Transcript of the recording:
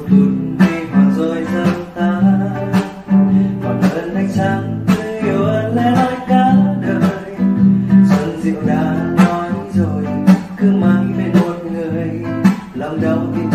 phút huy hoàng rồi dần tan. Còn hơn ánh sáng tươi yêu ơn lẽ loi cả đời. Xuân dịu đã nói rồi, cứ mãi bên một người, lòng đau thì